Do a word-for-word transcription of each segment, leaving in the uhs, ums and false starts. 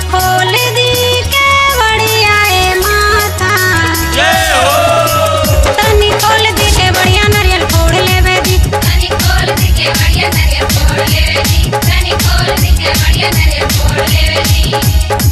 खोल दी के बढ़िया ए माता जय हो। तनी खोल दी के बढ़िया नारियल फोड़ लेवे दी तनी खोल दी के बढ़िया नारियल फोड़ लेवे दी तनी खोल दी के बढ़िया नारियल फोड़ लेवे दी।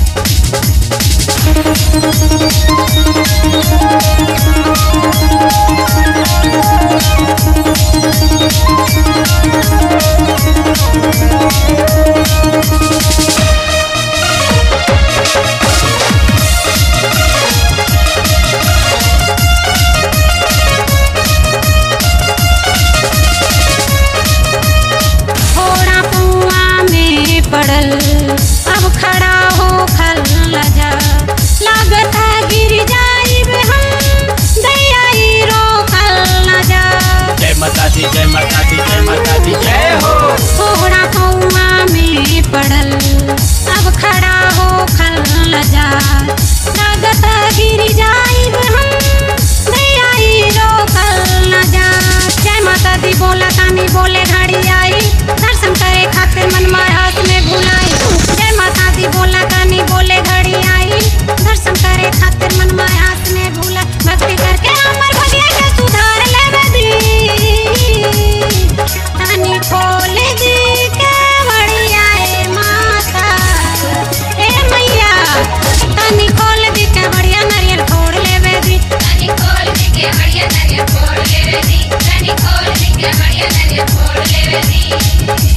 थोड़ा पुआ में पड़ल अब खड़ा हो खल लजा लागता गिर जाइब हम दैयाई रोकल न जा। जय माता दी जय माता दी जय माता दी जय हो। थोड़ा पुआ में पड़ल अब खड़ा हो खल लजा लागता गिर जाइब हम दैयाई रोकल न जा। जय माता दी बोला तानी बोले घड़ी आई दर्शन करे खातिर मन हाथ में भुलाई। जय माता दी बोला तानी बोले घड़ी आई दर्शन करे खातिर मन हाथ में भूला। भक्ति करके हमर भगिया के सुधार लेवे दी तानी खोल दी के बढ़िया ए माता ए मैया तानी खोल दी के बढ़िया नारियल फोड़ लेवे दी तनी खोल दी के बढ़िया नारियल फोड़ लेवे दी तनी खोल दी के बढ़िया नारियल फोड़ लेवे दी।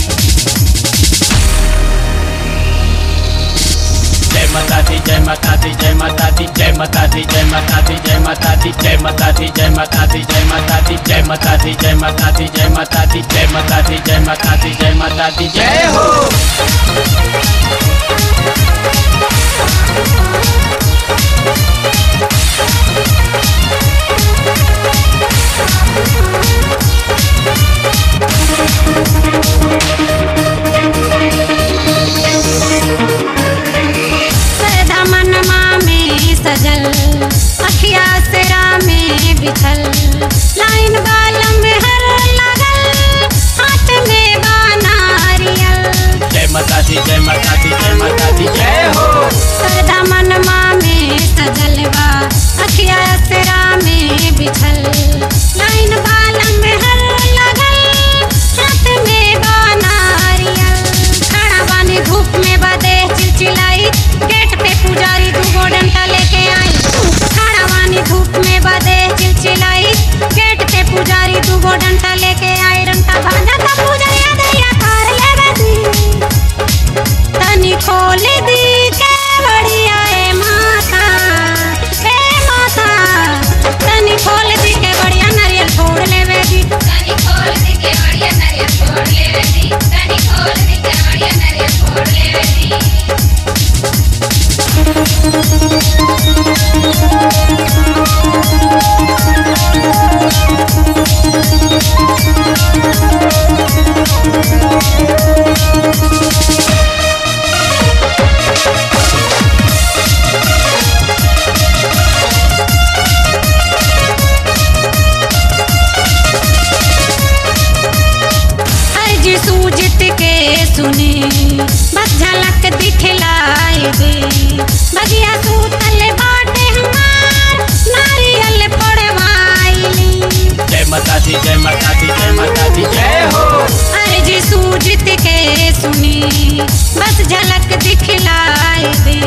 जय माता दी जय माता दी जय माता दी जय माता दी जय माता दी जय माता दी जय माता दी जय माता दी जय माता दी जय माता दी जय माता दी जय माता दी जय माता दी जय माता दी जय माता दी जय हो। सरधा मनमा में सजल अखिया सेरा में बिछल लाइन बालम में हर लगल हाथ में बानारियल। जय माता दी जय माता दी जय माता दी जय हो। सरधा मनमा में सजल बा अखिया सेरा में बिछल लाइन बालम में हर लगल हाथ में बानारियल। खड़ा बानी धूप में बदे चिलचिलाई गेट पे पुजारी दूगो डंडा लेके आई। खड़ा बानी धूप में बदे चिलचिलाई गेट पे पुजारी दूगो डंडा लेके आई। डंडा भाजा त पुजरिया दैया थार लेवे दी तनी खोल दी के बढ़िया ए माता ए माता तनी खोल दी के बढ़िया नारियल फोड़ लेवे दी तनी खोल दी के बढ़िया नारियल फोड़ लेवे दी तनी खोल दी के बढ़िया नारियल फोड़ लेवे दी। अर्जी सूजित के सुने बस झलक दिखलाई दे बगिया सूतल बाटे हमार नारियल फोड़वाइली। जय माता दी जय माता दी जय माता दी जय हो। अर्जी सूजित के सुने बस झलक दिखलाई दे